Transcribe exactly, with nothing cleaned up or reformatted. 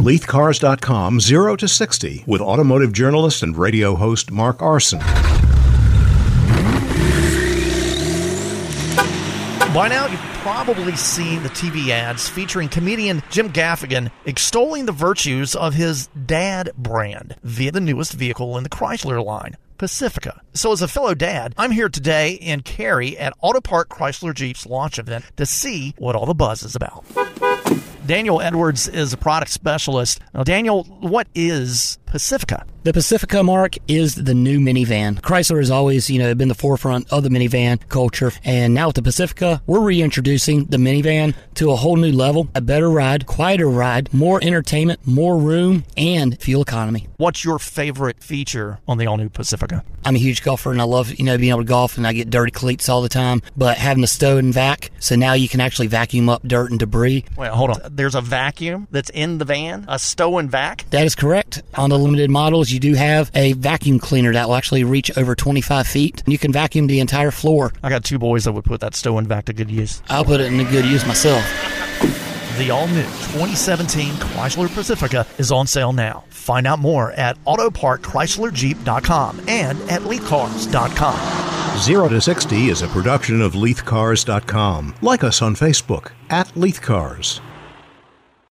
Leith Cars dot com, zero to sixty, with automotive journalist and radio host Mark Arson. By now, you've probably seen the T V ads featuring comedian Jim Gaffigan extolling the virtues of his dad brand via the newest vehicle in the Chrysler line, Pacifica. So as a fellow dad, I'm here today in Cary at Auto Park Chrysler Jeep's launch event to see what all the buzz is about. Daniel Edwards is a product specialist. Now, Daniel, what is Pacifica? The Pacifica, Mark, is the new minivan. Chrysler has always, you know, been the forefront of the minivan culture. And now with the Pacifica, we're reintroducing the minivan to a whole new level. A better ride, quieter ride, more entertainment, more room, and fuel economy. What's your favorite feature on the all-new Pacifica? I'm a huge golfer, and I love, you know, being able to golf, and I get dirty cleats all the time. But having the stow and vac, so now you can actually vacuum up dirt and debris. Wait, hold on. There's a vacuum that's in the van? A stow and vac? That is correct. On the limited models, you do have a vacuum cleaner that will actually reach over twenty-five feet. You can vacuum the entire floor. I got two boys that would put that stow and vac to good use. I'll put it in good use myself. The all-new twenty seventeen Chrysler Pacifica is on sale now. Find out more at auto park chrysler jeep dot com and at leith cars dot com. zero to sixty is a production of Leith Cars dot com. Like us on Facebook, at Leith Cars.